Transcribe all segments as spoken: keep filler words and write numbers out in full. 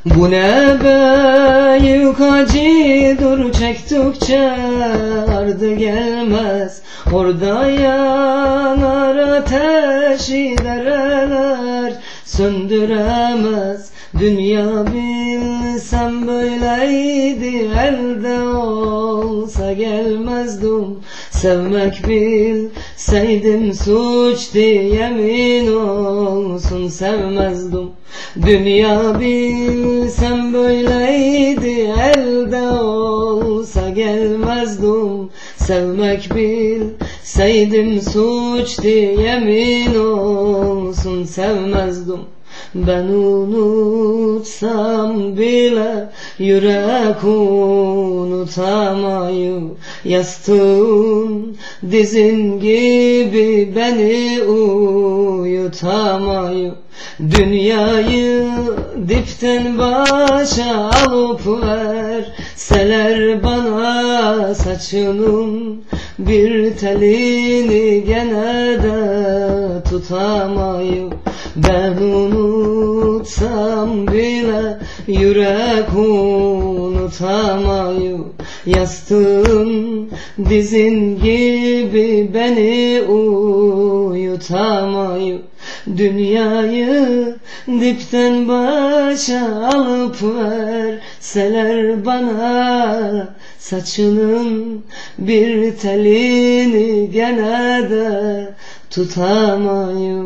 Bu ne büyük acıdır, çektikçe ardı gelmez. Orada yanar ateşi dereler söndüremez. Dünya bilsem böyleydi, elde olsa gelmezdim. Sevmek bilseydim suçtu, yemin olsun sevmezdim. Dünya bilsem böyleydi, elde olsa gelmezdim. Sevmek bilseydim suçtu, yemin olsun sevmezdim. Ben unutsam bile yürek unutamayı, yastığın dizin gibi beni uyutamayı. Dünyayı dipten başa alıp verseler bana, saçının bir telini gene de tutamayı. Ben unutsam bile yürek unutamayı, yastığın dizin gibi beni uyutamayı. Dünyayı dipten başa alıp verseler bana, saçının bir telini gene de tutamayı.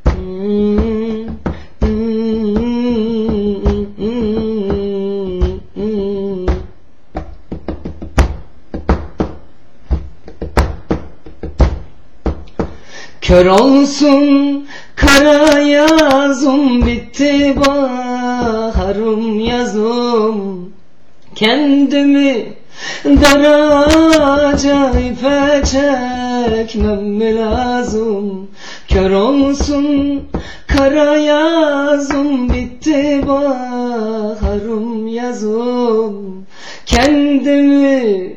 Kör olsun kara yazım, bitti baharım yazım. Kendimi daraca ipe çekmem mi lazım? Kör olsun kara yazım, bitti baharım yazım. Kendimi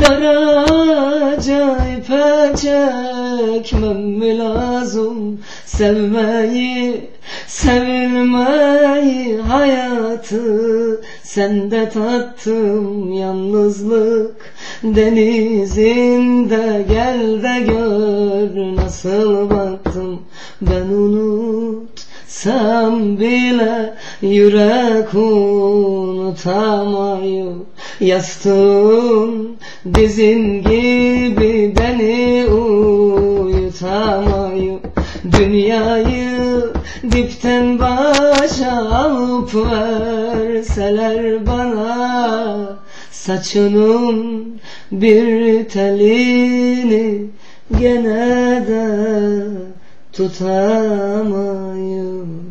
daraca ipe çekmem mi lazım? Sevmeyi, sevilmeyi, hayatı sende tattım. Yalnızlık denizinde gel de gör nasıl baktım. Ben unutsam bile yürek unutamayı, yastığın dizin gibi beni uyutamayı. Dünyayı dipten başa alıp verseler bana, saçının bir telini gene de tutamayım.